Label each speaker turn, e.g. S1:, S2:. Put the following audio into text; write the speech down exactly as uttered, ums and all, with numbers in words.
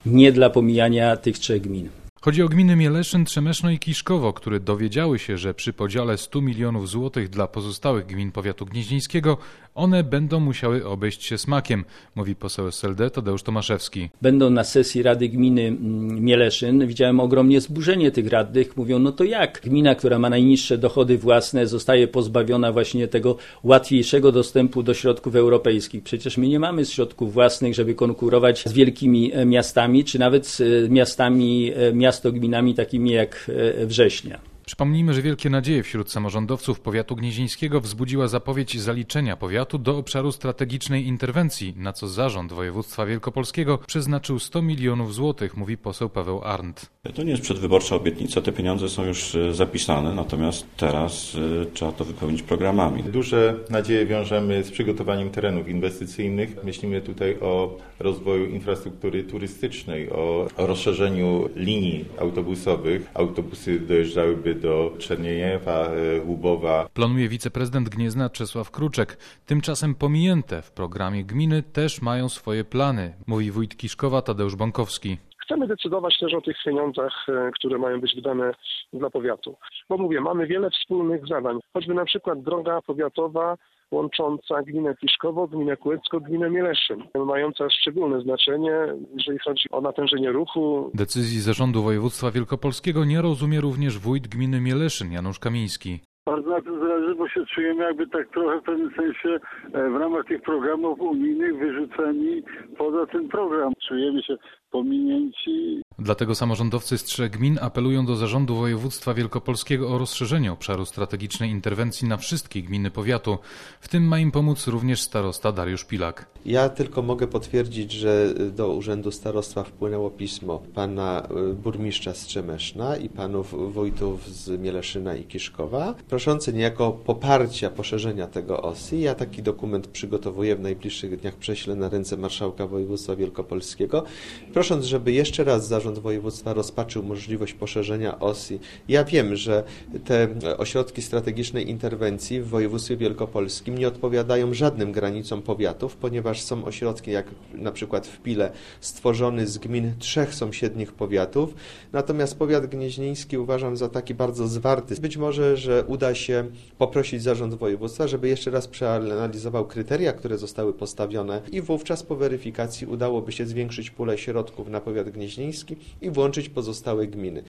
S1: nie dla pomijania tych trzech gmin.
S2: Chodzi o gminy Mieleszyn, Trzemeszno i Kiszkowo, które dowiedziały się, że przy podziale stu milionów złotych dla pozostałych gmin powiatu gnieźnieńskiego one będą musiały obejść się smakiem, mówi poseł S L D Tadeusz Tomaszewski.
S1: Będą na sesji Rady Gminy Mieleszyn. Widziałem ogromnie zburzenie tych radnych. Mówią, no to jak? Gmina, która ma najniższe dochody własne, zostaje pozbawiona właśnie tego łatwiejszego dostępu do środków europejskich. Przecież my nie mamy środków własnych, żeby konkurować z wielkimi miastami, czy nawet z miastami, miastogminami takimi jak Września.
S2: Przypomnijmy, że wielkie nadzieje wśród samorządowców powiatu gnieźnieńskiego wzbudziła zapowiedź zaliczenia powiatu do obszaru strategicznej interwencji, na co zarząd województwa wielkopolskiego przeznaczył sto milionów złotych, mówi poseł Paweł Arndt.
S3: To nie jest przedwyborcza obietnica, te pieniądze są już zapisane, natomiast teraz trzeba to wypełnić programami.
S4: Duże nadzieje wiążemy z przygotowaniem terenów inwestycyjnych. Myślimy tutaj o rozwoju infrastruktury turystycznej, o, o rozszerzeniu linii autobusowych. Autobusy dojeżdżałyby do Czerniejewa, Łubowa.
S2: Planuje wiceprezydent Gniezna Czesław Kruczek. Tymczasem pominięte w programie gminy też mają swoje plany, mówi wójt Kiszkowa Tadeusz Bąkowski.
S5: Chcemy decydować też o tych pieniądzach, które mają być wydane dla powiatu. Bo mówię, mamy wiele wspólnych zadań. Choćby na przykład droga powiatowa łącząca gminę Kiszkowo, gminę Kółecko, gminę Mieleszyn, mająca szczególne znaczenie, jeżeli chodzi o natężenie ruchu.
S2: Decyzji Zarządu Województwa Wielkopolskiego nie rozumie również wójt gminy Mieleszyn Janusz Kamiński.
S6: Bardzo na tym zależy, bo się czujemy jakby tak trochę w pewnym sensie w ramach tych programów unijnych wyrzuceni poza ten program. Czujemy się pominięci.
S2: Dlatego samorządowcy z trzech gmin apelują do Zarządu Województwa Wielkopolskiego o rozszerzenie obszaru strategicznej interwencji na wszystkie gminy powiatu. W tym ma im pomóc również starosta Dariusz Pilak.
S7: Ja tylko mogę potwierdzić, że do Urzędu Starostwa wpłynęło pismo pana burmistrza z Trzemeszna i panów wójtów z Mieleszyna i Kiszkowa, proszący niejako poparcia poszerzenia tego O S I. Ja taki dokument przygotowuję, w najbliższych dniach prześlę na ręce marszałka województwa wielkopolskiego, prosząc, żeby jeszcze raz Zarząd Województwa rozpatrzył możliwość poszerzenia O S I. Ja wiem, że te ośrodki strategicznej interwencji w województwie wielkopolskim nie odpowiadają żadnym granicom powiatów, ponieważ są ośrodki, jak na przykład w Pile, stworzony z gmin trzech sąsiednich powiatów. Natomiast powiat gnieźnieński uważam za taki bardzo zwarty. Być może, że uda się poprosić Zarząd Województwa, żeby jeszcze raz przeanalizował kryteria, które zostały postawione i wówczas po weryfikacji udałoby się zwiększyć pulę środków na powiat gnieźnieński i włączyć pozostałe gminy.